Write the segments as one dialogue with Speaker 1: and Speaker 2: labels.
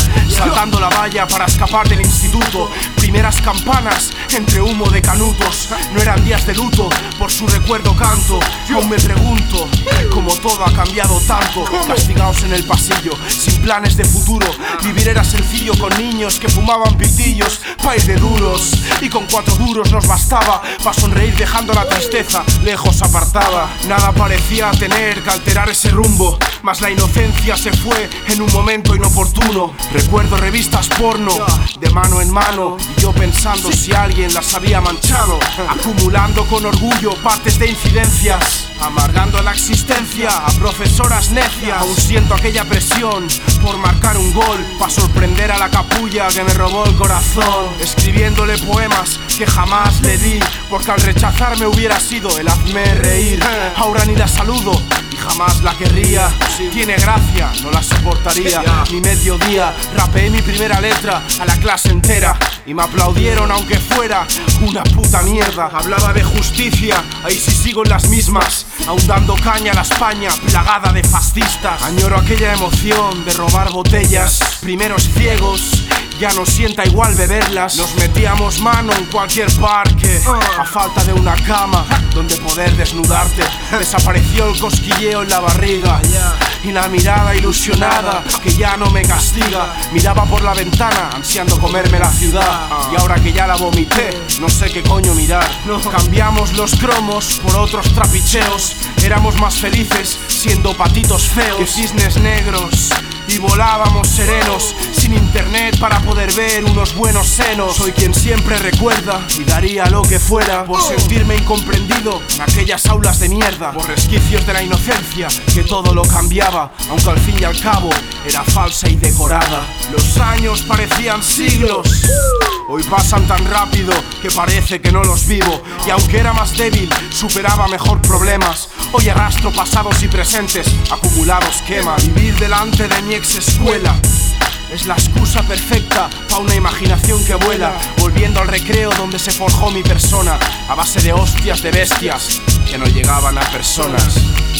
Speaker 1: saltando la valla para escapar del instituto. Primeras campanas entre humo de canutos. No eran días de luto, por su recuerdo canto. Aún me pregunto cómo todo ha cambiado tanto. Castigados en el pasillo, sin planes de futuro. Vivir era sencillo con niños que fumaban pitillos. País de duros, y con 4 duros nos bastaba para sonreír dejando la tristeza lejos apartada. Nada parecía tener que alterar ese rumbo, mas la inocencia se fue en un momento inoportuno. Recuerdo revistas porno de mano en mano, y yo pensando si alguien las había manchado. Acumulando con orgullo partes de incidencias, amargando la existencia a profesoras necias. Aún siento aquella presión por marcar un gol, pa' sorprender a la capulla que me robó el corazón. Escribiéndole poemas que jamás le di, porque al rechazarme hubiera sido el hazme reír. Ahora ni la saludo y jamás la querría. Tiene gracia, no la soportaría. Ni mediodía, rapeé mi primera letra a la clase entera y me aplaudieron aunque fuera una puta mierda. Hablaba de justicia, ahí sí sigo en las mismas, aún dando caña a la España plagada de fascistas. Añoro aquella emoción de robar botellas, primeros ciegos, ya no sienta igual beberlas. Nos metíamos mano en cualquier parque, a falta de una cama donde poder desnudarte. Desapareció el cosquilleo en la barriga y la mirada ilusionada que ya no me castiga. Miraba por la ventana ansiando comerme la ciudad, y ahora que ya la vomité no sé qué coño mirar. Cambiamos los cromos por otros trapicheos. Éramos más felices siendo patitos feos que cisnes negros, y volábamos serenos sin internet para poder ver unos buenos senos. Soy quien siempre recuerda y daría lo que fuera por sentirme incomprendido en aquellas aulas de mierda, por resquicios de la inocencia que todo lo cambiaba, aunque al fin y al cabo era falsa y decorada. Los años parecían siglos, hoy pasan tan rápido que parece que no los vivo. Y aunque era más débil, superaba mejor problemas. Hoy arrastro pasados y presentes acumulados quema. Vivir delante de mi ex escuela es la excusa perfecta pa' una imaginación que vuela, volviendo al recreo donde se forjó mi persona, a base de hostias de bestias que no llegaban a personas.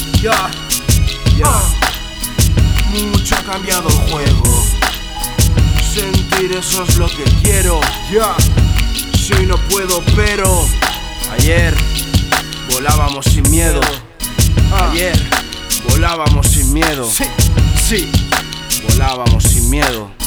Speaker 1: Mucho ha cambiado el juego, sentir eso es lo que quiero. Si hoy no puedo, pero ayer volábamos sin miedo. Ayer volábamos sin miedo. Sí, volábamos sin miedo.